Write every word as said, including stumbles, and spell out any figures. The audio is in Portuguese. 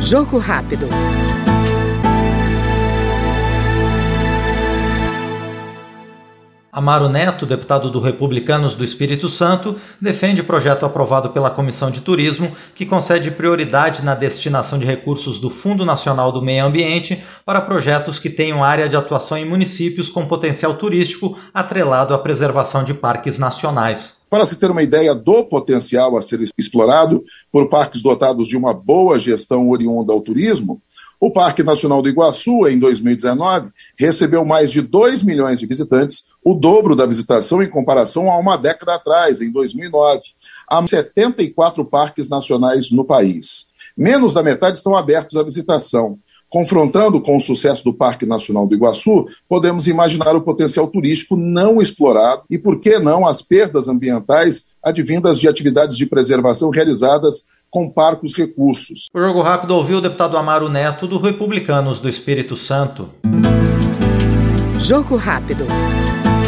Jogo rápido. Amaro Neto, deputado do Republicanos do Espírito Santo, defende o projeto aprovado pela Comissão de Turismo que concede prioridade na destinação de recursos do Fundo Nacional do Meio Ambiente para projetos que tenham área de atuação em municípios com potencial turístico atrelado à preservação de parques nacionais. Para se ter uma ideia do potencial a ser explorado por parques dotados de uma boa gestão oriunda ao turismo, o Parque Nacional do Iguaçu, em dois mil e dezenove, recebeu mais de dois milhões de visitantes, o dobro da visitação em comparação a uma década atrás, em dois mil e nove. Há setenta e quatro parques nacionais no país. Menos da metade estão abertos à visitação. Confrontando com o sucesso do Parque Nacional do Iguaçu, podemos imaginar o potencial turístico não explorado e, por que não, as perdas ambientais advindas de atividades de preservação realizadas com parcos recursos. O Jogo Rápido ouviu o deputado Amaro Neto, do Republicanos do Espírito Santo. Jogo rápido.